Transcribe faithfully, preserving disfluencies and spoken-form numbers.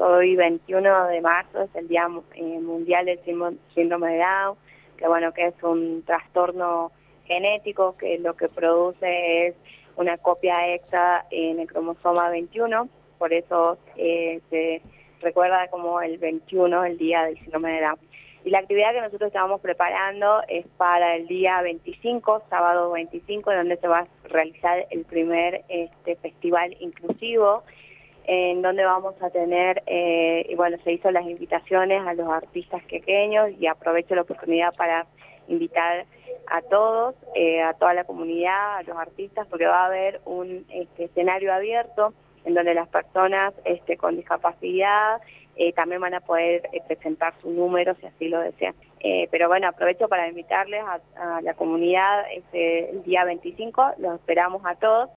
hoy veintiuno de marzo, es el Día eh, Mundial del Síndrome de Down, que bueno, que es un trastorno genético que lo que produce es una copia extra en el cromosoma veintiuno, por eso eh, se recuerda como el veintiuno, el Día del Síndrome de Down. Y la actividad que nosotros estamos preparando es para el día veinticinco, sábado veinticinco, donde se va a realizar el primer este, festival inclusivo, en donde vamos a tener, eh, y bueno, se hizo las invitaciones a los artistas pequeños y aprovecho la oportunidad para invitar a todos, eh, a toda la comunidad, a los artistas, porque va a haber un este, escenario abierto en donde las personas este, con discapacidad eh, también van a poder eh, presentar su número si así lo desean. Eh, pero bueno, aprovecho para invitarles a, a la comunidad este, el día veinticinco, los esperamos a todos.